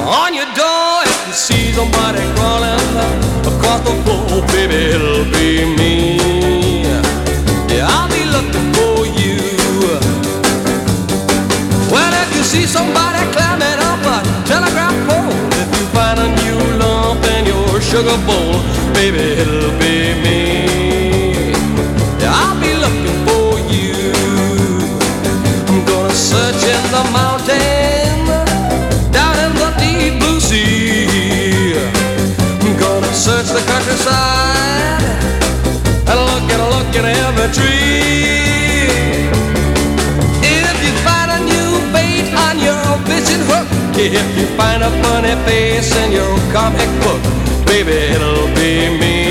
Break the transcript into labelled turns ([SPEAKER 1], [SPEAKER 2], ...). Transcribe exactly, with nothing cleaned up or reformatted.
[SPEAKER 1] On your door, if you see somebody crawling across the floor, baby, it'll be me. Yeah, I'll be looking for you. Well, if you see somebody climbing up a telegraph pole, if you find a new lump in your sugar bowl, baby, it'll be me. Yeah, I'll be looking for you. I'm gonna search in the mountain, down in the deep blue sea. I'm gonna search the countryside and look and look at every tree. If you find a new bait on your fishing hook, if you find a funny face in your comic book, baby, it'll be me.